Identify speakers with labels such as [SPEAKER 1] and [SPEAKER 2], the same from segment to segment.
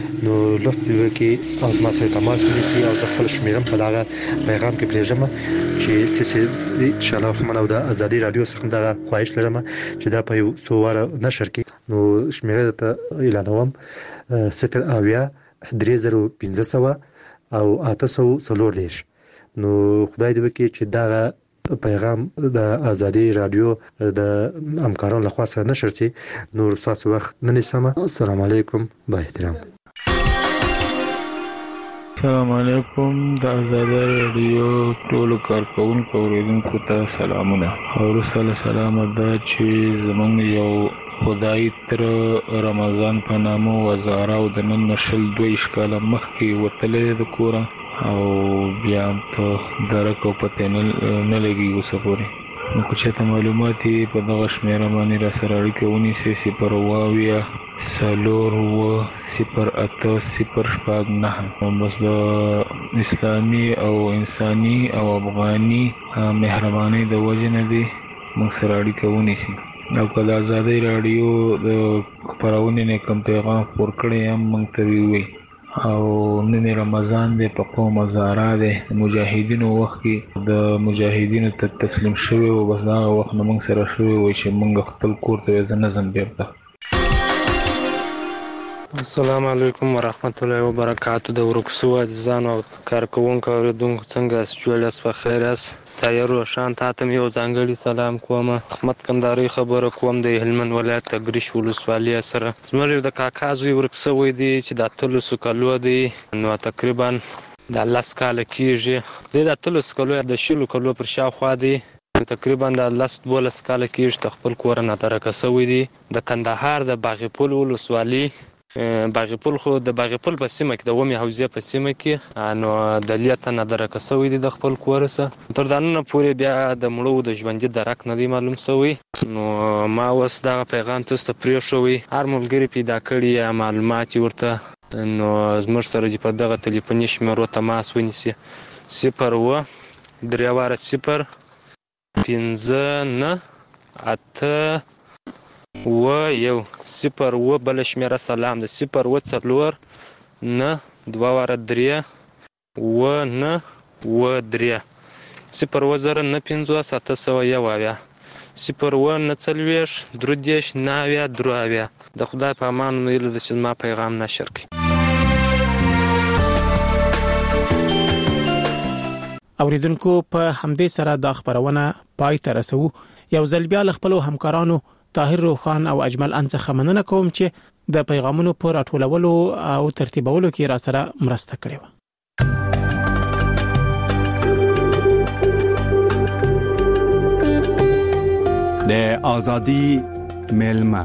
[SPEAKER 1] نو لطف وکي او ما سره تماس ونیسي او خپل شمیرم په دغه پیغام کې پرېږم چې ان شاء الله منو د ازادي رادیو څخه دا خواهش لرم چې دا په یو څو واره نشر کې نو شمیره ته اعلانوم 0 او 840 نو خدای دې وکړي چې دا پیغام د ازادي رادیو د همکارانو لخوا سره نشر شي. نور تاسو وخت نه نیسم. السلام علیکم با احترام.
[SPEAKER 2] السلام علیکم د ازادي رادیو ټول کارکونکو اوریدونکو ته سلامونه. ورسره سلام ده چې زمونږ یو خدای تر رمضان په نامو وزاره او د نن نشل 2 کاله مخکې وتلې د کورا او بیا په درک او پته نه لګي وسپوري. نو که چېرته معلوماتي په دغه شمیره باندې را سره اړیکه ونیسي 0 سلور و 0809 بس د اسلامي او انساني او افغاني مهرباني د وجه نه دي موږ سره اړیکه ونیسي. او کله ازادي رادیو د خبرونه نه کوم پیغام ورکړی هم موږ ته وی او نن رمضان دی په قوم زارا دی مجاهدینو وخت کې د مجاهدینو ته تسلیم شوی او بس دا وخت موږ سره شوی وای چې موږ خپل کور ته ځنځم بیرته.
[SPEAKER 3] السلام علیکم ورحمت الله وبرکاتہ. د ورکسو ځان او کارکونکو اوریدونکو څنګه جوړاس په خیر اس تایر روشان تاسو یو ځانګړي سلام کوم. احمد کندهاري خبره کوم د هلمند ولایت تګریش ولسوالۍ سره. زموږ د کاکازوی ورکسو وې دي چې د 300 کلو دی نو تقریبا د 10 کال کېږي د 300 کلو د 20 کلو پر شاوخوا دی تقریبا د 12 کال کېږي خپل کور نه ترکسوي دي د کندهار د باغپول ولسوالۍ باغپول خو د باغپول په سیمه کې د ومه حوزه په سیمه کې نو د لیته نه درکسوي دي د خپل کورسه تر دانه پورې بیا د مړو د ژوندۍ درک نه دی معلوم شوی. نو ما اوس دا پیغام تاسو ته پرې شوی هر ملګری پیدا کړی معلومات ورته نو زموږ سره په دغه ټلیفوني شمیرو تماس ونیسي 0 3 0 5 8 و یو 0 بل شمیره سلام د 0 4 نه 2 3 و نه و 3 0 0 نه 5 7 یو 0 نه 40 درودیش ناویا درویا. د خدای په امان ویل د چې ما پیغام نشر کړ.
[SPEAKER 4] اوریدونکو په همدې سره د خبرونه پای ته رسو. یو ځل بیا خپل همکارانو طاهر روخان او اجمل انڅخه مننه کوم چې د پیغامونو پر راټولولو او ترتیبولو کې را سره مرسته کړې و.
[SPEAKER 5] د ازادي ملما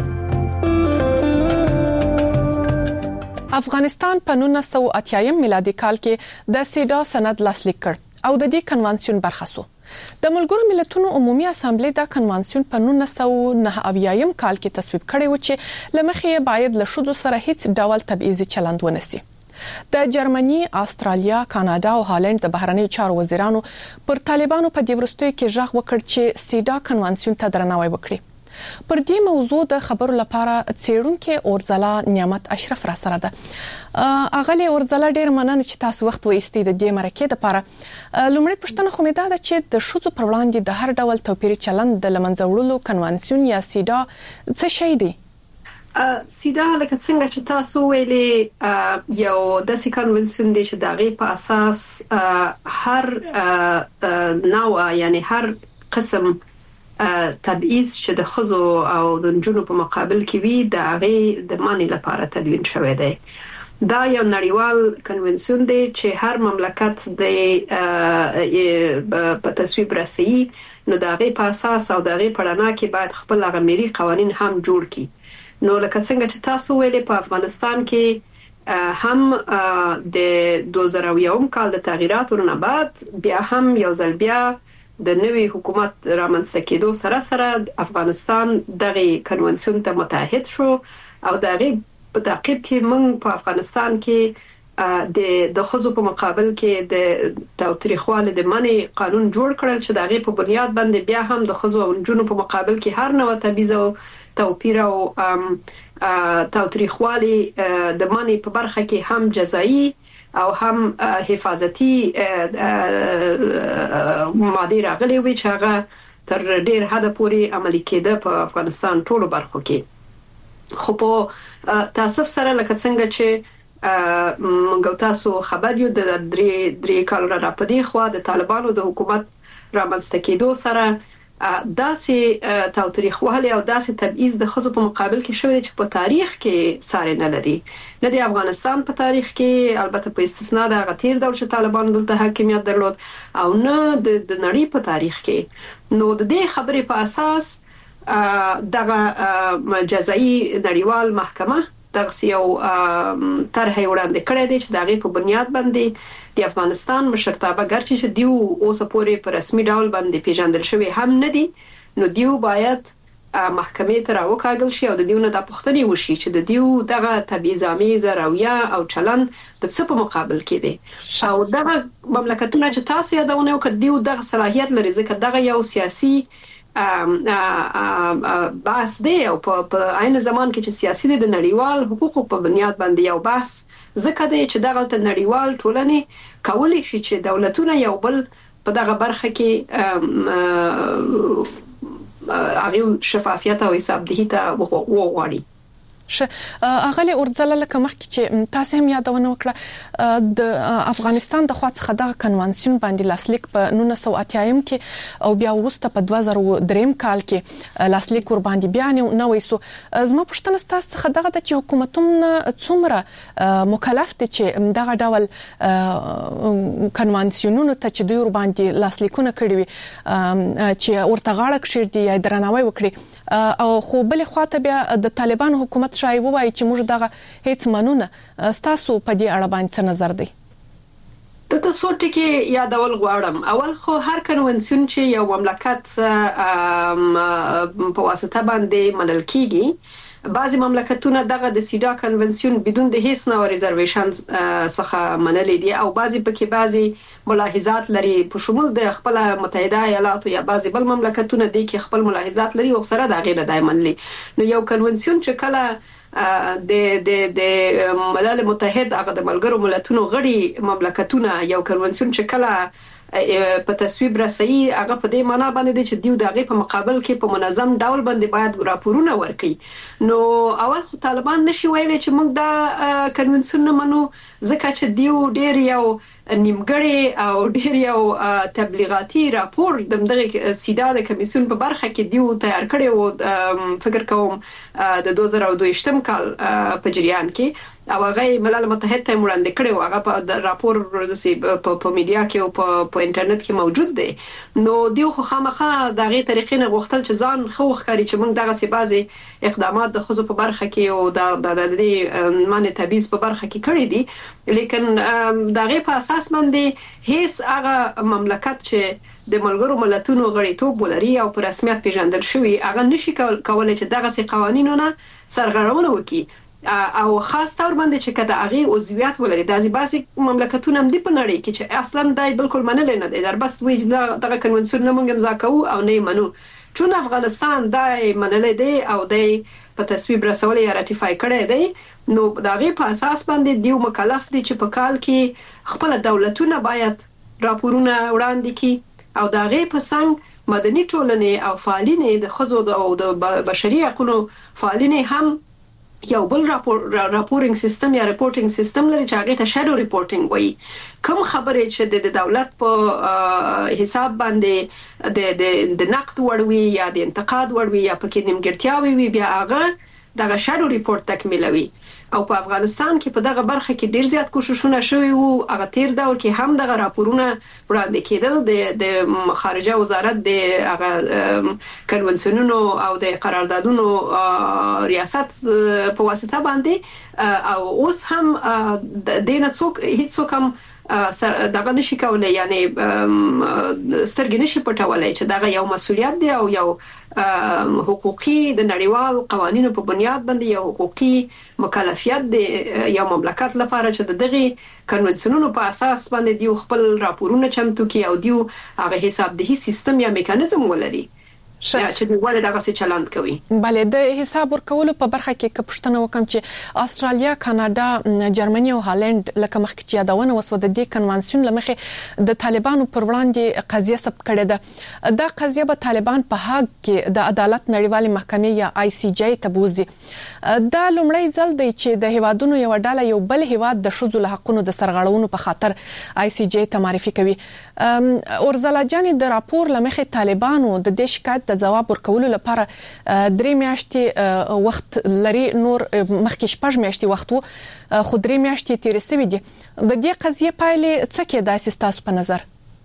[SPEAKER 6] افغانستان په 1980 میلادي کال کې د سیډا سند لاسلیک کړ او د دې کنوانسیون برخه شو. د ملګرو ملتونو عمومي اسامبلې دا کنوانسیون په 1999 کال کې تصویب کړی و چې لمخې باید له شذو سره هیڅ ډول تبعیضي چلند ونسي. د جرمني، استرالیا، کاناډا او هالند د بهرنیو چارو وزیرانو پر طالبانو په دې ورستیو کې ژغ وکړ چې سیډا کنوانسیون ته درناوی وکړي. پر دې موضوع د خبرو لپاره څېړونکو اورځلا نعمت اشرف را سره ده. اغلی اورځلا ډېر مننه چې تاسو وخت وایستئ د دې مرکې لپاره. لومړی پوښتنه خو مې ده چې د شذو پر وړاندې د هر ډول توپیري چلند د لمنځه وړلو کنوانسیون یا سیډا څه شی دی؟
[SPEAKER 7] سیدا لکه څنګه چې تاسو ویلي یو داسې کنوانسیون دی چې د هغې په اساس هر نوع یعنی هر قسم تبعیض چې د ښځو او د نجونو په مقابل کې وي د هغې د منع لپاره تدوین شوی دی. دا یو نړیوال کنوانسیون دی چې هر مملکت د په تصویب رسوي نو د هغې په اساس او د هغې په رڼا کې باید خپل هغه ملي قوانین هم جوړ کړي. نو لکه څنګه چې تاسو ویلي په افغانستان کې هم د 2001 کال د تغییراتو نه بعد بیا هم یو ځل بیا د نوي حکومت رامنځته کېدو سره سره افغانستان دغه کنوانسیون ته متحد شو او دغه په تعقیب کې موږ په افغانستان کې د ښځو په مقابل کې د تاوتریخوالي د منع قانون جوړ کړل چې دغه په بنیاد باندې بیا هم د ښځو او نجونو په مقابل کې هر نوع تبعیض او توپیر او تاوتریخوالي د منی په برخه کې هم جزایی او هم حفاظتي ماده راغلي وي چې هغه تر ډیر حد پورې عملي کېده په افغانستان ټولو برخو کې. خو په تاسف سره لکه څنګه چې موږ تاسو خبر یو د درې کال را پدې خو د طالبانو د حکومت رامنځته کېدو سره داسې تاوتریخوالی او داسې تبعیض د خزو په مقابل کې شوی چې په تاریخ کې ساری نه لري، نه د افغانستان په تاریخ کې، البته په استثناء د غتیر دور چې طالبانو دلته حاکمیت درلود، او نه د نړۍ په تاریخ کې. نو د دې خبرې په اساس دغه جزایی نړیوال محکمه دغه یو طرح وړاندې کړی دی چې دغه په بنیاد باندې د افغانستان مشرتابه ګرچې چې دیو اوس پورې په رسمي ډول باندې پیژندل شوی هم نه دي، نو دیو باید محکمې ته راوکاږل شي او د دیو نه د پښتنې وشي چې د دیو دغه تبعیض‌آمیز رویه او چلند د څه په مقابل کې دی. او دغه مملکتونه چې تاسو یادونه وکړه دیو دغه صلاحیت لري ځکه دغه یو سیاسي بحث دی او په عین زمان کې چې سیاسي د نړیوال حقوقو په بنیاد باندې یو بحث ځکه دی چې دغه نړیوال ټولنې کولی شي چې دولتونه یو بل په دغه برخه کې هغه شفافیت او حسابدهي ته وغواړي.
[SPEAKER 6] اغلی اورځل لکه مخکې چې تاسو هم یادونه وکړه د افغانستان د خوا څخه د کنوانسیون باندې لاسلیک په 1980 کې او بیا وروسته په 2003 کال کې لاسلیک ور باندې بیان نوې سو. زما پوښتنه تاسو څخه دغه د حکومتونو څومره مکلف دي چې دغه ډول کنوانسیونونو ته چې دوی ور باندې لاسلیکونه کړی وي چې ورته غاړه کړی یا درناوی وکړي، او خو بل خواته بیا د طالبان حکومت شای وایي چې موږ دغه هیڅ منونه. تاسو په دې اړه باندې څه نظر دی؟
[SPEAKER 7] د تاسو ټکی یادول غواړم. اول خو هر کنونسیون چې یو مملکت په واسطه باندې منل کیږي، بعضی مملکتونه دغه د سیدا کنونسیون بدون د هیڅ نوع ریزرویشن څخه منلي دي او بعضی پکې بعضی ملاحظات لري، په شمول د خپل متحده ایالاتو یا بعضی بل مملکتونه دي کې خپل ملاحظات لري او سره د غیر دایمن لري. نو یو کنونسیون چې کله د ملل متحد هغه د ملګرو ملتونو غړي مملکتونه یو کنونسیون چې کله په تصویب رسي هغه په دې معنی باندې چې دیو دغه په مقابل کې په منظم ډول باندې باید راپورونه ورکړي. نو اول خو طالبان نشي ویلي چې موږ دا کنونسیون نه منو ځکه چې دیو ډیر یو نیمګړی او ډیر یو تبلیغاتي راپور دغه سیدا د کمیسیون په برخه کې دیو تیار کړی او فکر کوم د 2022 کال په جریان کې او هغه ملل متحد ته وړاندې کړی او هغه په راپور په میډیا کې او په انټرنیټ کې موجود دی. نو دیو خو خامخا دغه طریقې نه غوښتل چې ځان خو ښکاري چې موږ دغه سبازي اقدامات د خزو په برخه کې او د معنی تبعیض په برخه کې کړی دي، لیکن دغه په اساس باندې هیڅ هغه مملکت چې د ملګرو ملتونو غړیتوب ولري او په رسمیت پیژندل شوی هغه نشي کولای چې دغه قوانینونه سرغړونه وکړي او خاص تور باندې چې کده هغه عضویت ولري. د ازباسي مملکتونه هم دی په نړۍ کې چې اصلا دای بالکل منل نه دي، در بس وی دغه کنونسیون نه مونږ امضا کوو او نه منو، چون افغانستان دای منل دی او دای په تصویب رسول یا راتیفای کړی دی. نو دغه په اساس باندې دیو مکلف دي چې په کال کې خپل دولتونه باید راپورونه وړاندې کړي او دغه په څنګ مدني ټولنې او فعالینې د خزو او د بشري حقوقو فعالینې هم یو بل راپورینګ سیستم یا ریپورټینګ سیستم لري چې هغه ته شادو ریپورټینګ وایي. کوم خبرې چې د دولت په حساب باندې د نقد وړوي یا د انتقاد وړوي یا پکې نیمګړتیاوي وي بیا هغه دغه شادو ریپورت تکمیلوي. او په افغانستان کې په دغه برخه کې ډیر زیات کوششونه شوي وو، هغه تیر دور کې هم دغه راپورونه وړاندې کېدل د خارجه وزارت د هغه کنونسیونونو او د قراردادونو ریاست په واسطه باندې او اوس هم دینه څوک هیڅ څوک هم دغه نشي کولای، یعنی سترګې نشي پټولای چې دغه یو مسولیت دی او یو حقوقي د نړیوال قوانینو په بنیاد باندې یو حقوقي مکلفیت دی یو مملکت لپاره چې دغه کنونسیونونو په اساس باندې دیو خپل راپورونه چمتو کوي او دیو هغه حسابدهي سیستم یا میکانیزم ولري. چې ولې دغه څه چلند کوي.
[SPEAKER 6] بله د حساب ورکولو په برخه کې کپښتنه وکم چې استرالیا، کاناډا، جرمني او هالند لکه مخکې چې یادونه وسو د دې کنوانسیون لمخې د طالبانو پر وړاندې قضیه ثبت کړې ده. دا قضیه به طالبان په هاګ کې د عدالت نړیوالې محکمې یا ICJ ته بوزي. دا لومړی ځل دی چې د هیوادونو یو ډله یو بل هیواد د ښځو له حقوقو د سرغړونو په خاطر ICJ ته معرفي کوي. اورزلا جان د راپور لمخې طالبانو د دې شکایت د جواب ورکولو لپاره 3 میاشتې وخت لري، نور مخکې 6 میاشتې وخت وو، خو 3 میاشتې تیر شوې دي. د دې قضیه پایلې څه کې د اساس په نظر؟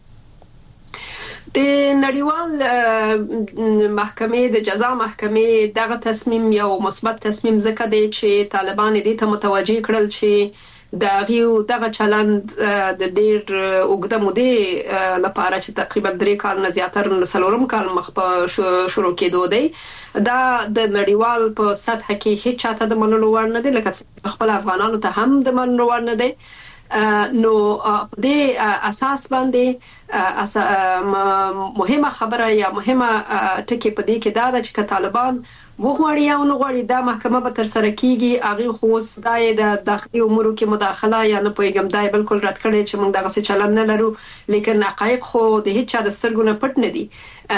[SPEAKER 7] د نړیوال محکمې د جزا محکمې دغه تصمیم یو مثبت تصمیم ځکه دی چې طالبان دې ته متوجه کړل چې دغه چلند د ډیر اوږده مودې لپاره چې تقریبا 3 کال نه زیاتره 4 کال مخ په شروع کېدو دی، دا د نړیوال په سطح کې هیڅ چاته د منلو وړ نه دی، لکه خپل افغانانو ته هم د منلو وړ نه دی. نو د اساس باندې مهمه خبره یا مهمه ټکی په دې کې دا ده چې طالبان وغواړي او نه غواړي دا محکمه به تر سره کیږي. هغه خو دای د داخلي امورو کې مداخله یا نه پوهیږم دای بالکل رد کړي چې موږ دغه څه چلن نه لرو، لیکن حقایق خو د هیڅ چا د سترګو نه پټ نه دي.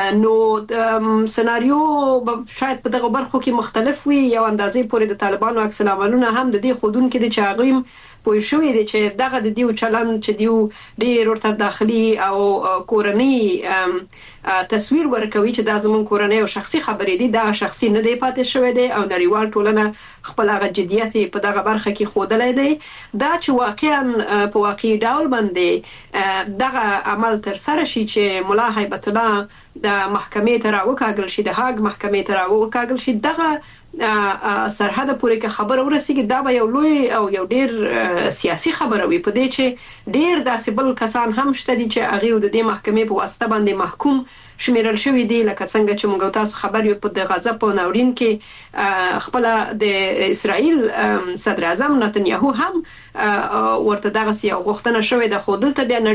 [SPEAKER 7] نو سناریو شاید په دغه برخو کې مختلف وي. یو اندازې پورې د طالبانو عکس العملونه هم د دې خودون کې د چاغیم پوه شوې دي چې دغه د دیو چلن چې دیو ډېر ورته داخلي او کورنۍ تصویر ورکوي چې دا زمون کورنۍ او شخصي خبرې دي، دا شخصي نه دی پاتې شوی دی او نړیوال ټولنه خپل هغه جديت په دغه برخه کې خودلای دی. دا چې واقعا په واقعي ډول باندې دغه عمل تر سره شي چې مولا هیبت الله د محکمې ته راوکاږل شي، د هاګ محکمې ته راوکاږل شي، دغه سرحد پورې کې خبر ورسیږي، دا به یو لوی او یو ډیر سیاسي خبره وي. په دې چې ډیر داسې بل کسان هم شته دي چې هغه د دې محکمې په واسطه باندې محکوم شمیرل شوی دی، لکه څنګه چې موږ تاسو خبر یو په د غزا په ناورین کې خپل د اسرائیل صدر اعظم نتنیاهو هم ورته دغه یو غوښتنه شوې ده، خو دلته بیا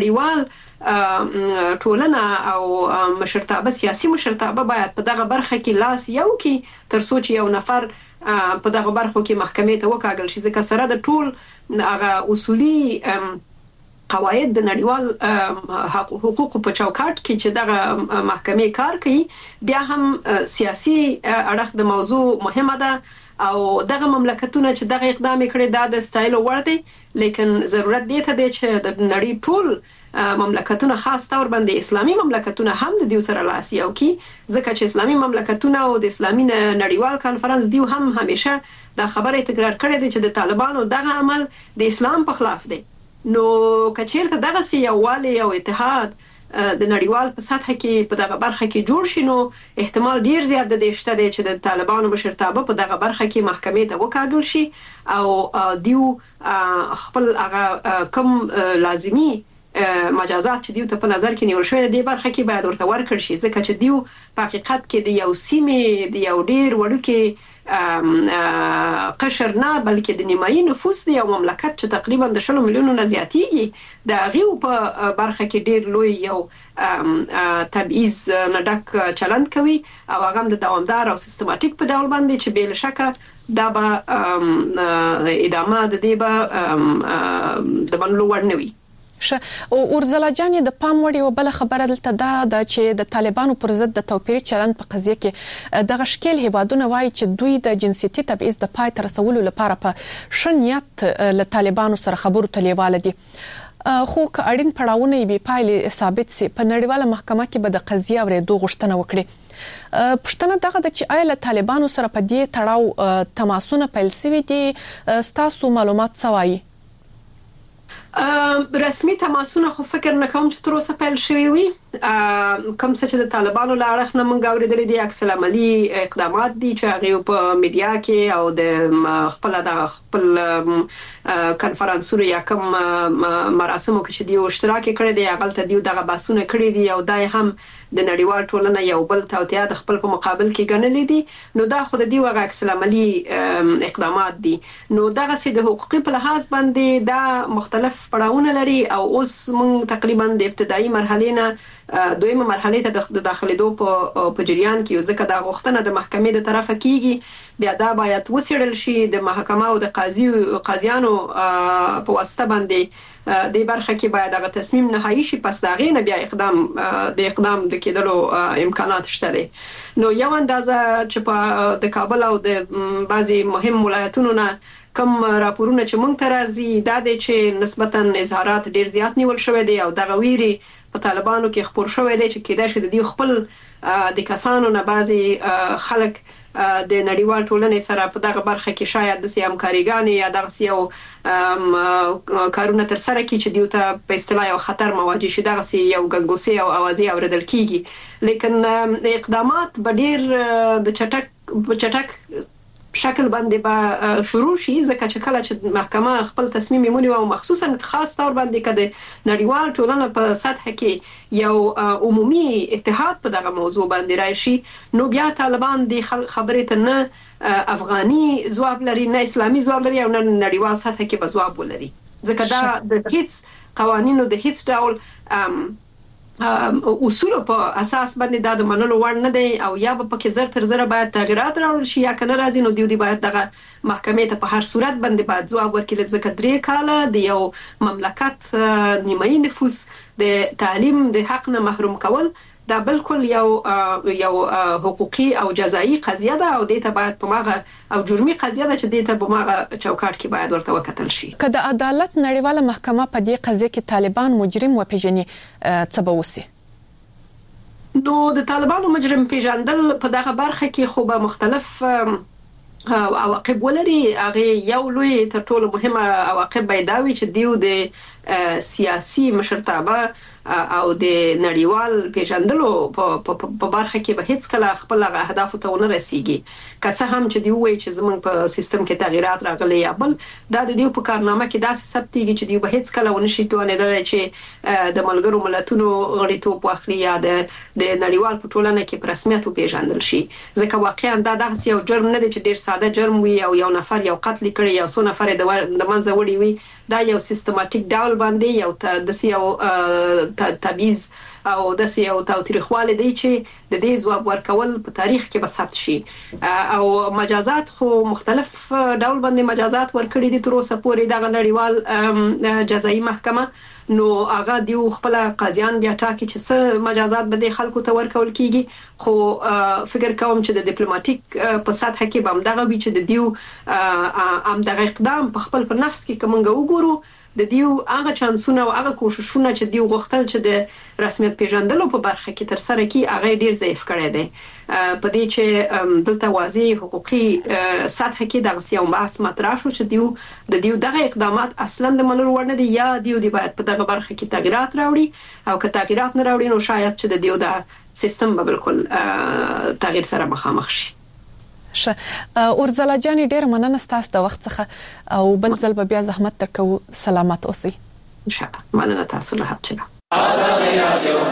[SPEAKER 7] نړیوال ټولنه او مشرتابه سیاسي مشرتابه باید په دغه برخه کې لاس یو کې تر څو چې یو نفر په دغه برخو کې محکمې ته وکاږل شي، ځکه سره د ټول هغه اصولي قواعد د نړیوال حقوقو په چوکاټ کې چې دغه محکمې کار کوي، بیا هم سیاسي اړخ د موضوع مهمه ده او دغه مملکتونه چې دغه اقدام کړي دا د ستایلو وړ دی، لیکن ضرورت دی ته دی چې د نړۍ ټول مملکتونه خاص تور باندې اسلامي مملکتونه هم د دیو سره لاس یو کی، ځکه چې اسلامي مملکتونه او د اسلامي نړیوال کانفرنس دیو هم همیشه دا خبره تکرار کړې ده چې د طالبانو دغه عمل د اسلام په خلاف دی. نو کچیرته دغه سی یووالی او اتحاد د نړیوال په سطح کې په دغه برخه کې جوړ شي، نو احتمال ډیر زیات دی شته چې د طالبانو مشرتابه په دغه برخه کې محکمې ته وکاږل شي او دیو خپل هغه کم لازمی مجازات چې دیو ته په نظر کې نیول شوی دی برخه کې باید ورته ورکړ شي، ځکه چې دیو په حقیقت کې د یو سیمې د یو ډیر وړوکی قشر نه بلکې د نیمایي نفوس دی یو مملکت چې تقریبا د 10 میلیونو نه زیاتیږي، د غیو په برخه کې ډیر لوی یو تبعیض نه ډک چلند کوي او هغه د دوامدار او سیستماتیک په ډول باندې چې بل شکه دا به ادامه د دې به د بنلو ورنوي.
[SPEAKER 6] او اورزلا جان د پام وړ یو بل خبره دلته دا چې د طالبانو پر ضد د توپیري چلند په قضیه کې د غشکل هیوادونه وایي چې دوی د جنسيتي تبعیض د پای تر رسولو لپاره په شنیت له طالبانو سره خبرو تلیواله دي، خو که اړین پړاوونه به پایلې ثابت سي په نړیواله محکمه کې به د قضیه ورېدو غوښتنه وکړي. پښتنه دغه د چې آیا له طالبانو سره په دې تړاو تماسونه پیل شوي دي، ستاسو معلومات څه وایي؟
[SPEAKER 7] رسمي تماسونه خو فکر نه کوم چې تر اوسه پیل شوي وي، کوم څه چې د طالبانو له اړخ نه موږ اورېدلي دي عکس العملي اقدامات دي چې هغه په میډیا کې او د خپل کنفرانسونو یا کوم مراسمو کې چې دی اشتراک کړی دی هغه ته دی دغه باسونه کړی دي او دای هم د نړیوال ټولنه یو بل توطئه د خپل په مقابل کې ګڼلې دي، نو دا خو د دی وغه عکس العملي اقدامات دي. نو دغه سي د حقوقي په لحاظ باندې دا مختلف پړاوونه لري او اوس موږ تقریبا د ابتدایي مرحله نه دویمه مرحله ته د داخليدو په جریان کې ځکه دا غوښتنه د محکمې د طرفه کیږي بیا دا باید وڅېړل شي د محکمه او د قاضیانو په واسطه باندې د برخه کې باید هغه تصمیم نهایی شي پس دا غینه بیا اقدام د کېدلو امکانات شته دي نو یو اندازه چې په د کابل او د بعضي مهم ولایتونو نه کوم راپورونه چې مونږ ته راځي دا د چې نسبتاً اظهارات ډیر زیات نیول شوی دی او دغه ویري په طالبانو کې خبر شوی دی چې کېدای شي د دې خپل د کسانو نه بعضي خلک د نړیوال ټولنې سره په دغه برخه کې شاید د همکاریګانې یا دغه یو کارونه تر سره کې چې دیو ته په اصطلاح یو خطر مواجه شي دغه یو ګنګوسي او اوازې اوریدل کیږي لیکن اقدامات به ډیر د چټک شکل باندې به شروع شي ځکه چې کله چې محکمه خپل تصمیم ونیو او مخصوصا خاص تور باندې کده نړیوال ټولنه په سطح کې یو عمومي اتحاد په دغه موضوع باندې راشي نو بیا طالبان د خبرې ته نه افغاني ځواب لري نه اسلامي ځواب لري او نه نړیوال سطح کې به ځواب ولري ځکه دا د هیڅ قوانینو د هیڅ ډول اصول په اساس باندې دا د منلو وړ نه دی او یا به پکې زر تر زر باید تغیرات راوړل شي یا کنه راځي نو دی باید دغه محکمې ته په هر صورت باندې باید ځواب ورکړي ځکه 3 کاله د یو مملکت نیمایي نفوس د تعلیم د حق نه محروم کول دا بالکل یو حقوقي او جزایی قضیه ده او دې ته باید په ماغه او جرمي قضیه ده چې دې ته په ماغه چوکاټ کې باید ورته وکتل شي
[SPEAKER 6] که د عدالت نړیواله محکمه په دې قضیه کې طالبان مجرم وپیژني څه به وسی
[SPEAKER 7] نو د طالبانو مجرم پیژندل په دغه برخه کې خو به مختلف عواقب ولري هغه یو لوی تر ټولو مهمه عواقب به دا وي چې دیو د سیاسي مشرتابه او د نړیوال پیژندلو په برخه کې به هیڅ کله خپل اهداف ته ونه رسیږي که څه هم چې دی وایي چې زمونږ په سیستم کې تغیرات راغلي یا بل دا د دیو په کارنامه کې داسې ثبتېږي چې دی به هیڅ کله ونه شي توانېدلی چې د ملګرو ملتونو غړیتوب واخلي یا د نړیوال په ټولنه کې په رسمیت وپیژندل شي ځکه واقعا دا دغه یو جرم نه دی چې ډیر ساده جرم وي او یو نفر یو قتل کړي یا څو نفر د منځه وړي وي دا یو سیستماتیک ډول باندې یو تبعیض او د یو تاوتریخواله دی چې د دې ځواب ورکول په تاریخ کې به ثبت شي او مجازات خو مختلف ډول باندې مجازات ورکړي دي تر اوسه پورې د نړیوال جزایي محکمه نو هغه دیو خپل قاضیان بیا ټاکي چې څه مجازات به د خلکو ته ورکول کیږي خو فکر کوم چې د ډیپلوماټیک په سطح کې به هم دغه وی چې د دیو ام دغه اقدام په خپل په نفس کې کومنګ وګورو د دیو هغه چانسونه او هغه کوششونه چې دیو غوښتل چې د رسمیت پیژندلو په برخه کې تر سره کی هغه ډیر ضعیف کړی دی په دې چې دلته واضح حقوقي سطح کې د غسیو بحث مطرح شو چې دیو دغه اقدامات اصلا د منلو وړ نه دي یا دیو دی باید په دغه برخه کې تغیرات راوړي او که تغیرات نه راوړي نو شاید چې د دیو د سیستم به بالکل تغییر سره مخامخ شي
[SPEAKER 6] اورزلا جاني ډیر مننه ستاسو د وخت څخه او بل ځل به بیا زحمت درکو سلامات اوسئ
[SPEAKER 7] ان شاء الله مننه تاسو له حبچنا
[SPEAKER 8] آزادی رادیو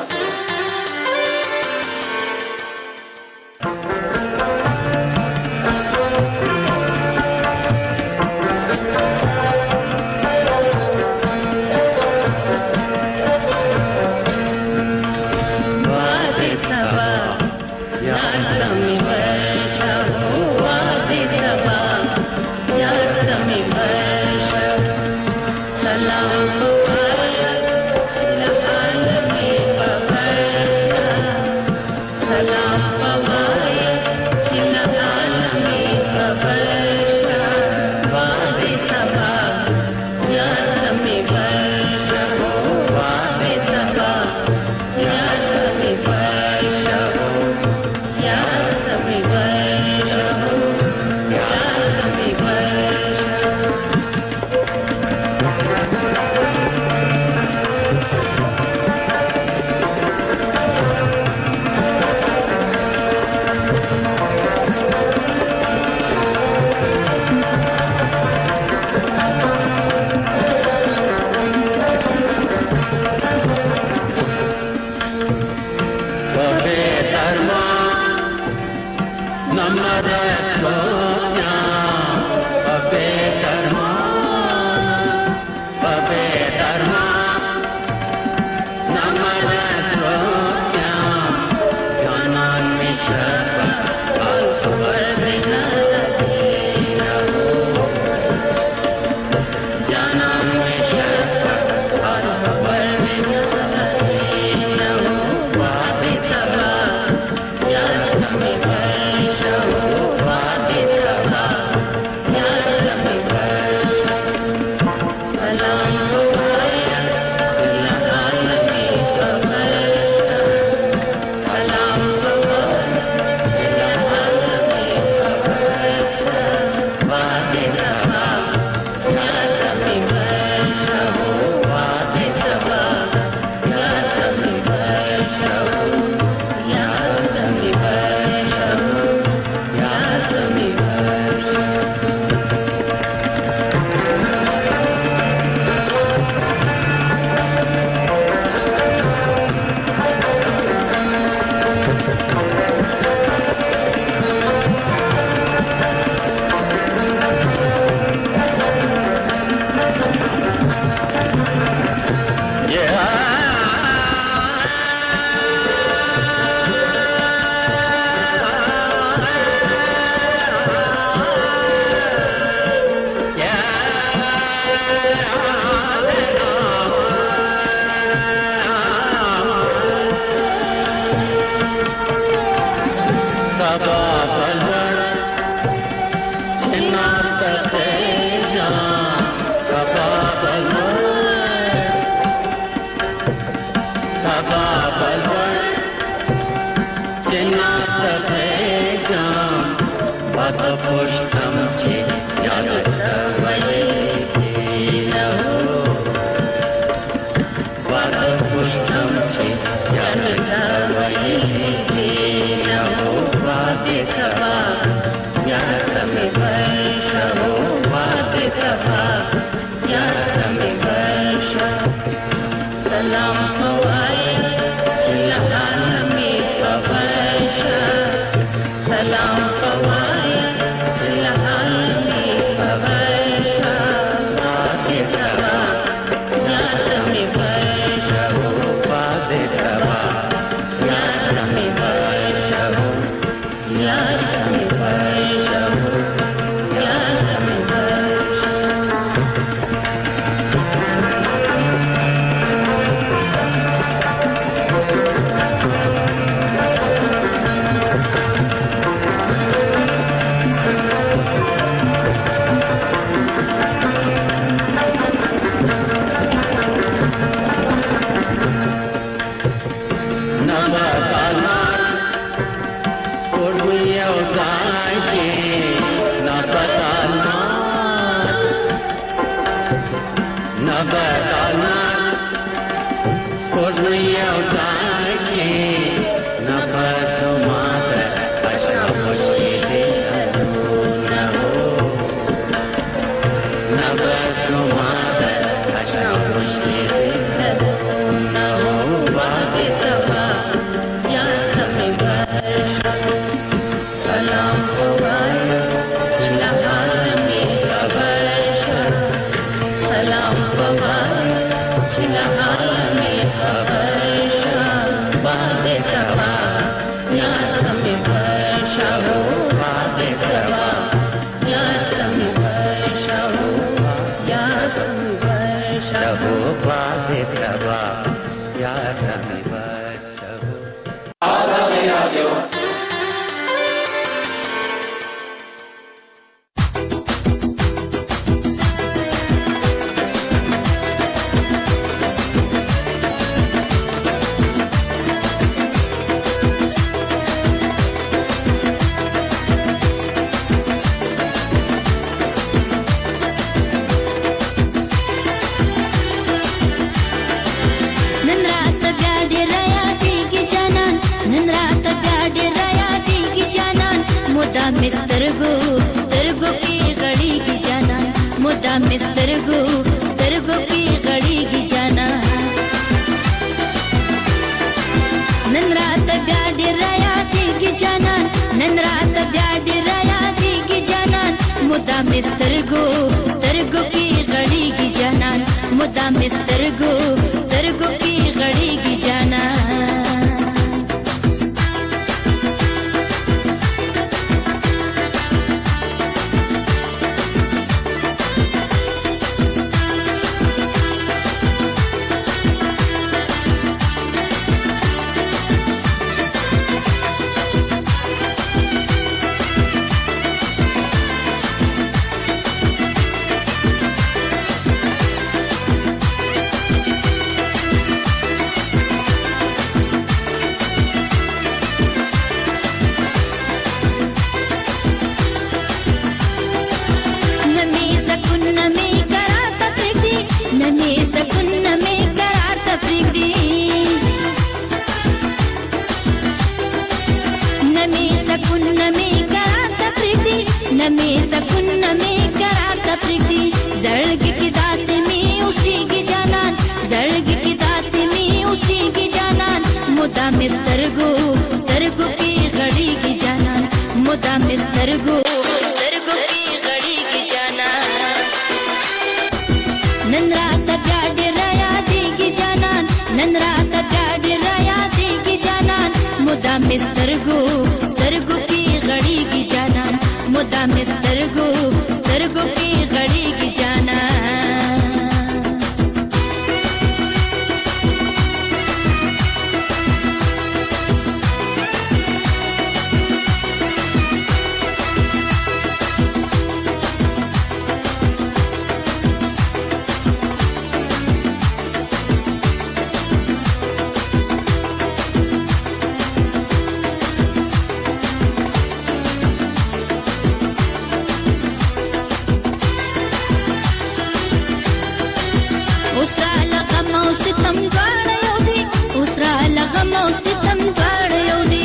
[SPEAKER 8] اوسرا لغم او ستم دواړه یو دي اوسرا لغم او ستم دواړه یو دي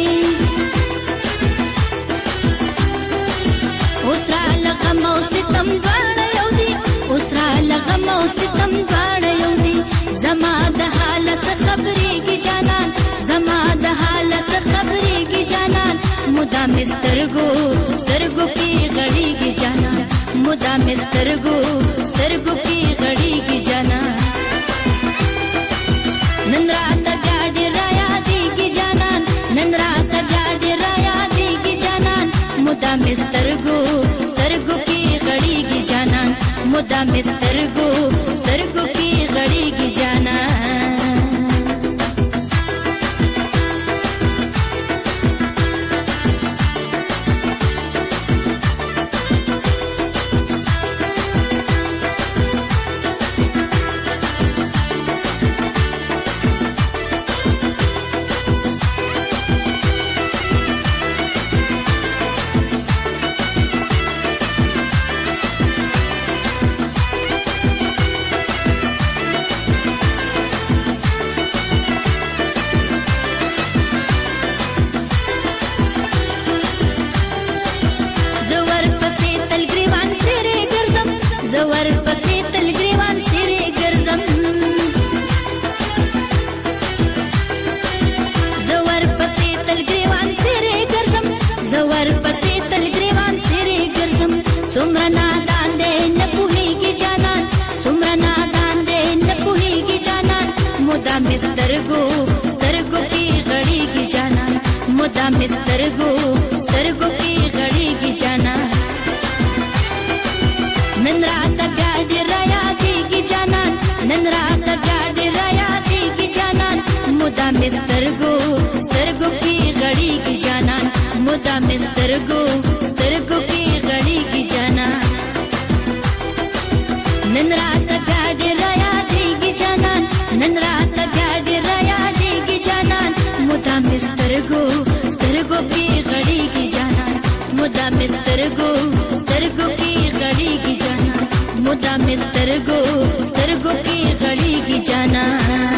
[SPEAKER 8] اوسرا لغم او ستم دواړه یو دي اوسرا لغم او ستم دواړه یو دي زما د حال څخه خبرېږي جانان زما د حال څخه خبرېږي جانان مدام سترګو سترګو کې غړېږي جانان مدام سترګو سترګو کې غړېږي جانان نن راته بیا ډېر رایادېږي جانان نن راته بیا ډېر رایادېږي جانان مدام سترګو سترګو کې غړېږي جانان مدام سترګو سترګو کې غړېږي جانان سترګو سترګو کې غړېږي جانان نن راته بیا ډېر رایادېږي جانان نن راته بیا ډېر رایادېږي جانان مدام سترګو سترګو کې غړېږي جانان مدام سترګو سترګو کې غړېږي جانان نن راته بیا ډېر رایادېږي جانان نن راته بیا ډېر رایادېږي جانان مدام سترګو سترګو کې غړېږي جانان مدام سترګو سترګو کې غړېږي جانان مدام سترګو سترګو کې غړېږي جانان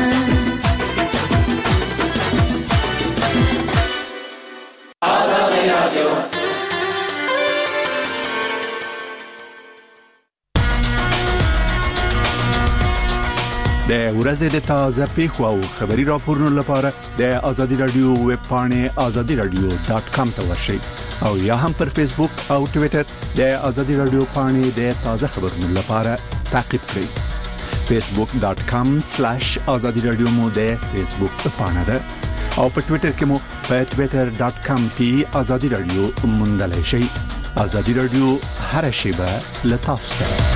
[SPEAKER 5] د ورځې د تازه پیښو او خبري راپورونو لپاره د آزادي رادیو ویب پاڼې azadiradio.com ته ورشئ او یا هم پر فیسبوک او ټوئیټر د آزادي رادیو پاڼې د تازه خبرونو لپاره تعقیب کړئ facebook.com/azadiradio مو د فیسبوک پاڼه ده او په ټوئیټر کې مو په twitter.com/azadiradio موندلای شئ. آزادي رادیو هر شیبه له تاسو سره.